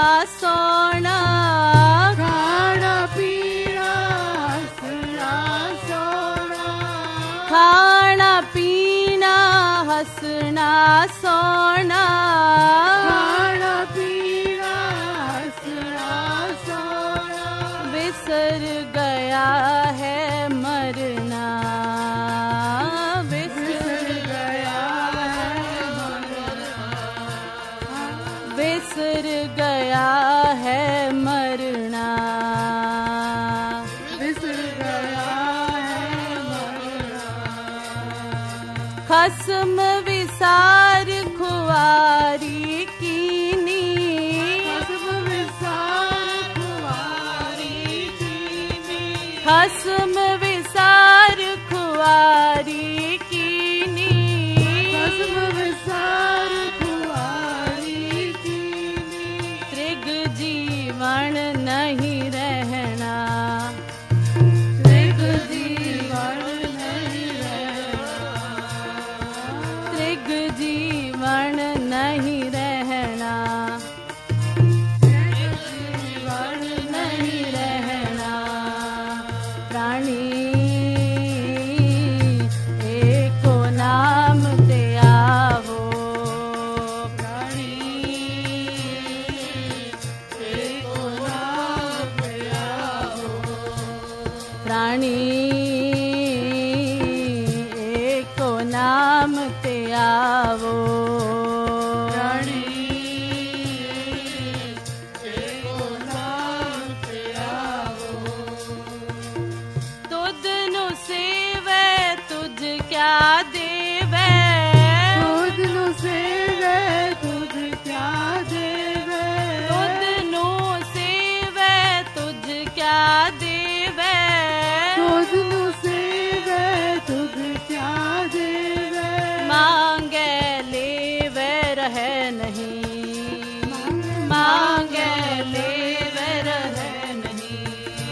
सोना खाना पीना हंसना सोना खाना पीना हंसना सोना खाना पीना हंसना सोना बिसर गया है मरना बिसर गया है बिसर गया है मरना बिसर गया है मरना खसम विसार खुआरी कीनी खसम विसार खुआरी कीनी खसम विसार खुआरी कीनी खसम विसार खुआरी कीनी त्रिग जीवन नहीं रहना त्रिग जीवन नहीं रहना त्रिग जीवन नहीं रहना जीवन नहीं रहना प्राणी एको नाम ते आवो प्राणी एको नाम पे आओ प्राणी एको नाम ते आवो प्राणी एको नाम पे आओ तुद नु सेवे तुझ क्या देवे तुझ नु सेवे तुझ क्या देवे तुद नु सेवे तुझ क्या देवे तुझ नु सेवे तुझ क्या देवे मांगे लेवे रहे नहीं मांगे लेवे रहे नहीं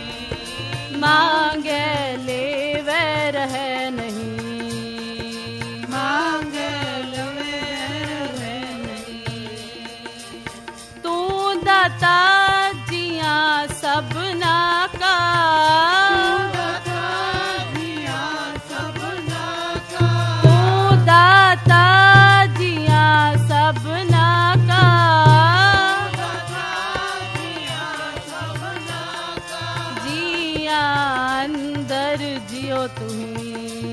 मांगे लेवे रहे नहीं मांगे लवे नहीं तू दाता जिया सबना का दाता जिया सबना का तू दाता जिया सबना का दाता जिया सबना का जिया अंदर जियो तुम्ही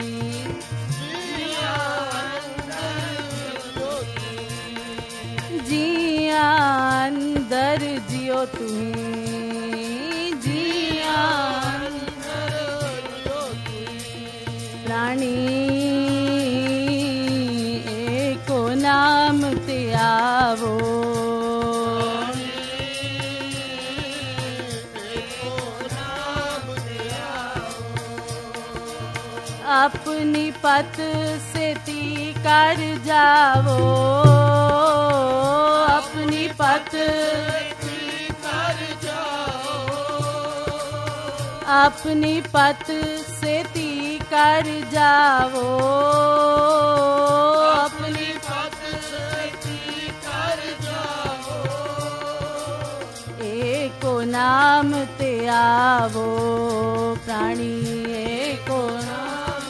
जिया अंदर जिया अंदर जियो तुम्ही जिया प्राणी एको नाम ते आवो अपनी पत से ती कर जावो अपनी पत कर जाओ अपनी पत से ती कर जावो अपनी पद से कर जाओ एको नाम ते आवो प्राणी एको नाम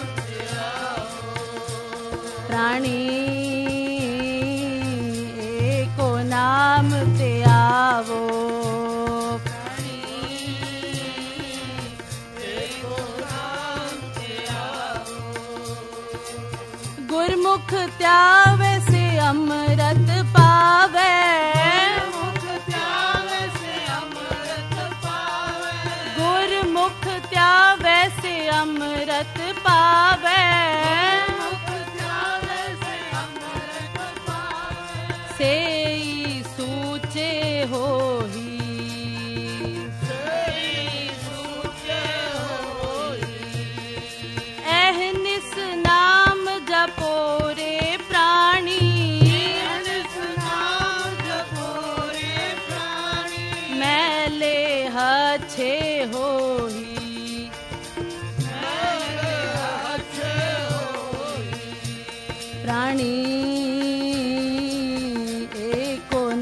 प्राणी एको नाम ते आवो गुरमुख त्यावे से अमृत पावे मुख त्याग से अमृत पावे गुरमुख त्यावे से अमृत पावे मुख त्याग से अमृत पावे से सूचे होही एहनिस नाम जपो रे प्राणी मैले हछे होही प्राणी एको